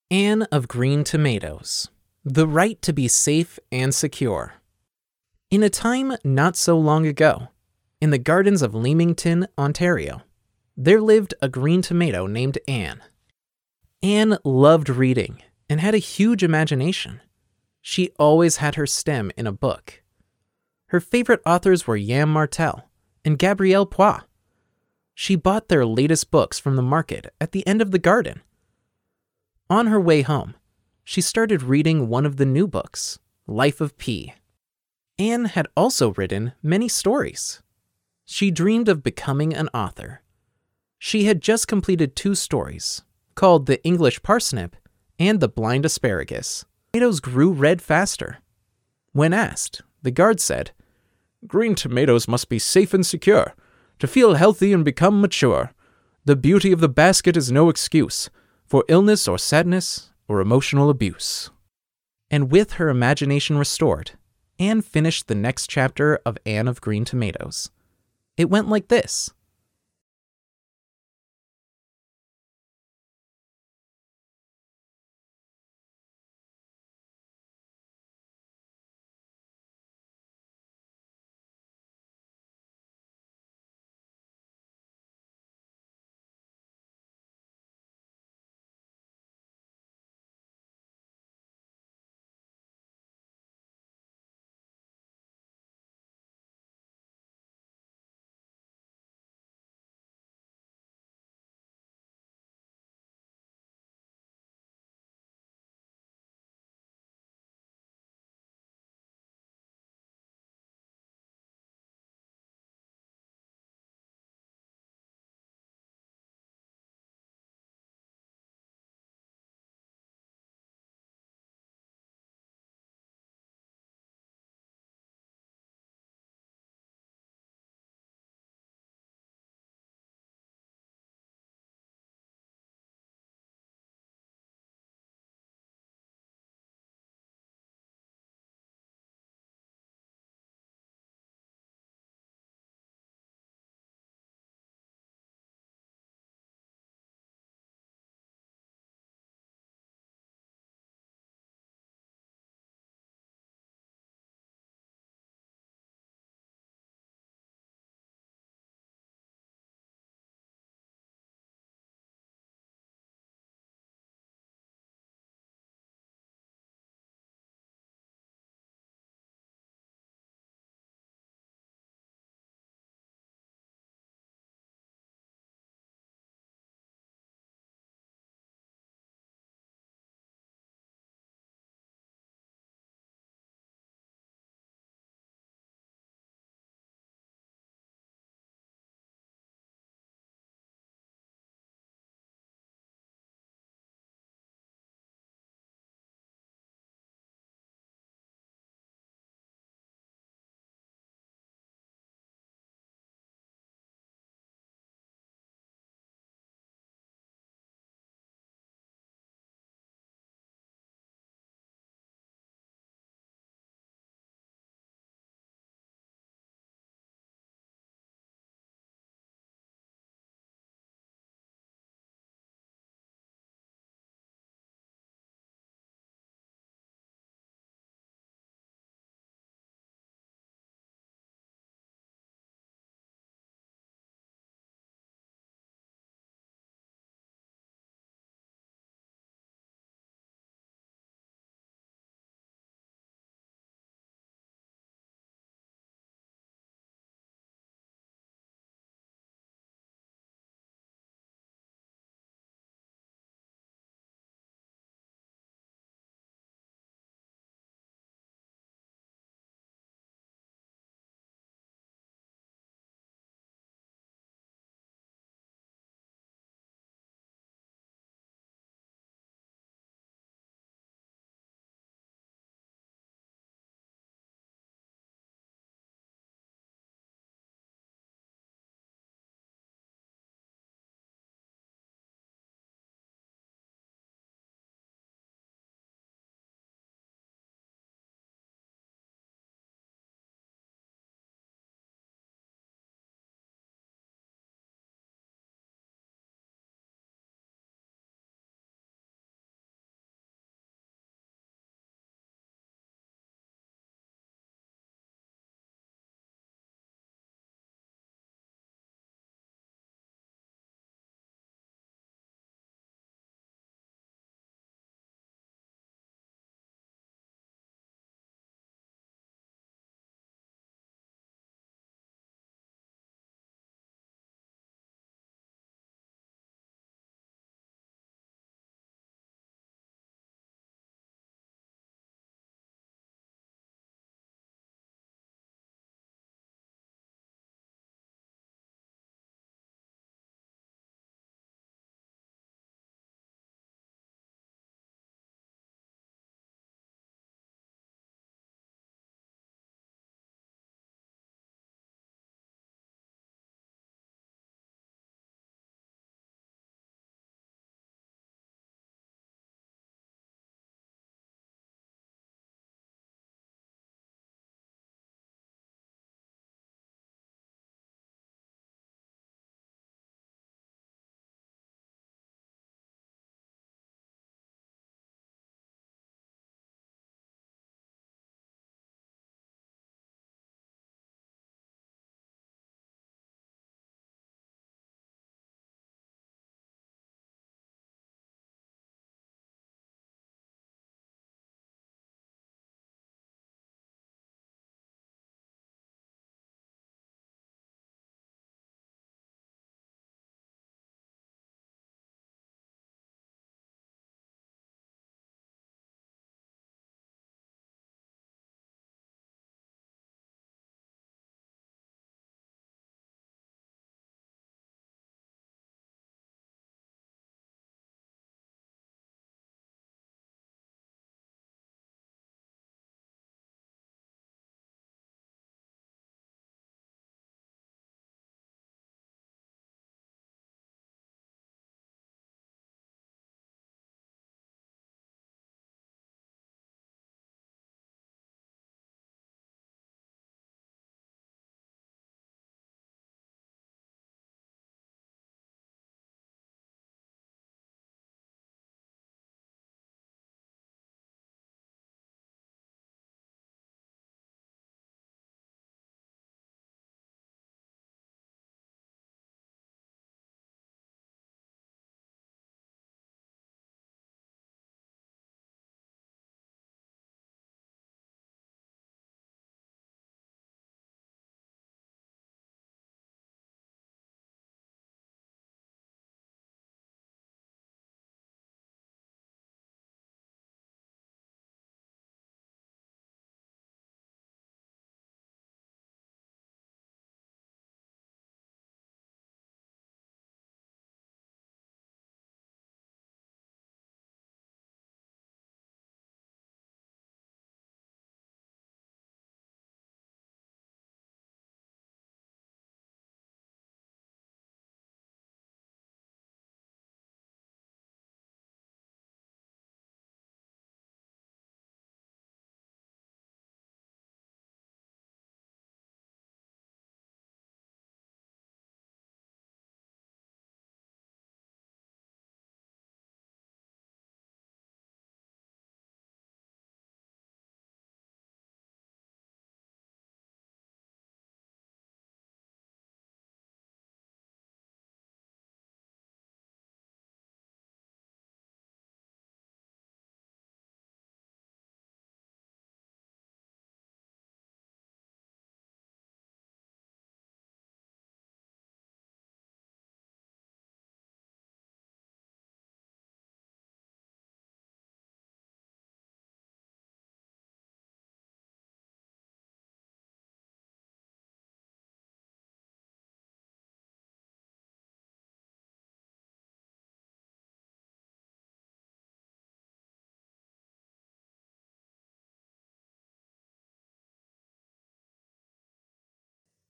Anne of Green Tomatoes. The right to be safe and secure. In a time not so long ago, in the gardens of Leamington, Ontario, there lived a green tomato named Anne. Anne loved reading and had a huge imagination. She always had her stem in a book. Her favorite authors were Yann Martel and Gabrielle Poix. She bought their latest books from the market at the end of the garden. On her way home, she started reading one of the new books, Life of Pi. Anne had also written many stories. She dreamed of becoming an author. She had just completed 2 stories, called The English Parsnip and The Blind Asparagus. Tomatoes grew red faster. When asked, the guard said, "Green tomatoes must be safe and secure. To feel healthy and become mature, the beauty of the basket is no excuse for illness or sadness or emotional abuse." And with her imagination restored, Anne finished the next chapter of Anne of Green Tomatoes. It went like this.